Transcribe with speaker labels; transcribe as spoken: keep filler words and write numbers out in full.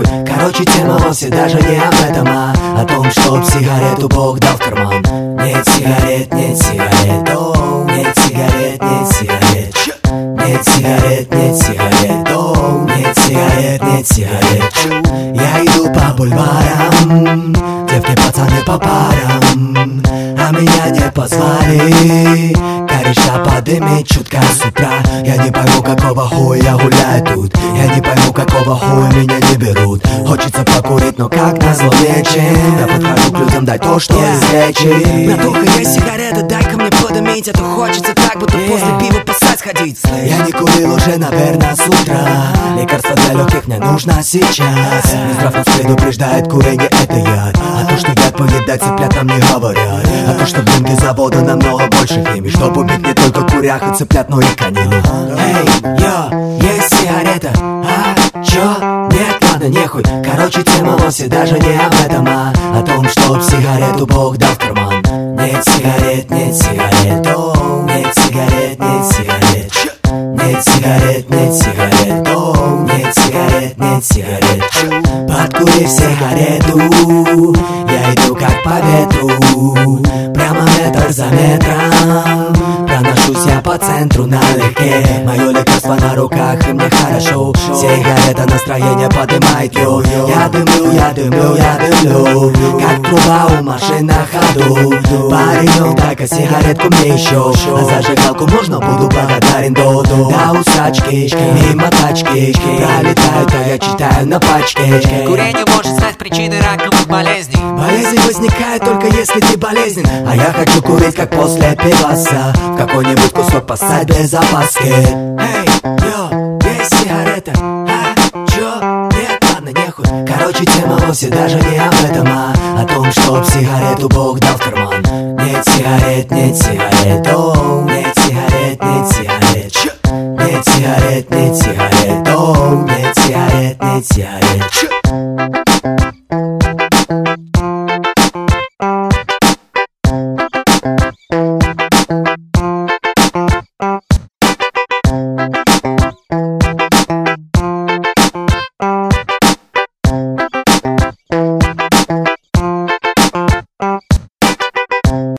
Speaker 1: нехуй. Короче, тема вовсе даже не об этом, а о том, чтоб сигарету Бог дал в карман. Нет сигарет, нет сигарет, оу, нет сигарет, нет сигарет. Нет сигарет, нет сигарет, оу, нет сигарет, нет сигарет. Я иду по бульварам, девки, пацаны по парам, а меня не позвали. Кореша подымет чутка с утра. Я не пойму, какого хуя гуляю тут. Я не пойму, какого хуя меня не берут. Хочется покурить, но как назло нечем. Я подхожу к людям, дай то, что излечит.
Speaker 2: Братуха, есть сигарета, дай-ка мне подымить. А то хочется так, будто yeah. после пива поссать ходить.
Speaker 1: Я не курил уже, наверное, с утра. Лекарство для легких мне нужно сейчас. Нездравность предупреждает, курение это яд. А то, что яд поедать цыплят, нам не говорят. А то, что в дымке завода намного больше химии. Чтоб убить не только курях и цыплят, но и конину. Эй, йо, есть сигарета, а? Чё? Нет, ладно, нехуй. Короче, тема вовсе даже не об этом, а о том, чтоб сигарету Бог дал в карман. Нет сигарет, нет сигарет, оу, нет сигарет, нет сигарет. Нет сигарет, нет сигарет, оу, нет сигарет, нет сигарет. Подкурив сигарету, я иду как по ветру, прямо метр за метром. Проношусь я по центру налегке. Мое лекарство на руках, и мне хорошо. Сигарета настроение поднимает, йо. Я дымлю, я дымлю, я дымлю, как труба у машин на ходу. Паренек, дай-ка сигаретку мне еще. А зажигалку можно, буду благодарен до до усачки, мимо тачки пролетают, а я читаю на пачке.
Speaker 2: Курение может стать причиной раковых болезней.
Speaker 1: Болезнь возникает только если ты болезнен. А я хочу курить как после пиваса, в какой-нибудь кусок поссать без опаски. Эй, йо, есть сигарета, а? Чё? Нет, ладно, нехуй. Короче, тема вовсе даже не об этом, а о том, чтоб сигарету Бог дал в карман. Нет сигарет, нет сигарет, оу, нет сигарет, нет сигарет. Нет сигарет, нет сигарет, оу, нет сигарет, нет сигарет.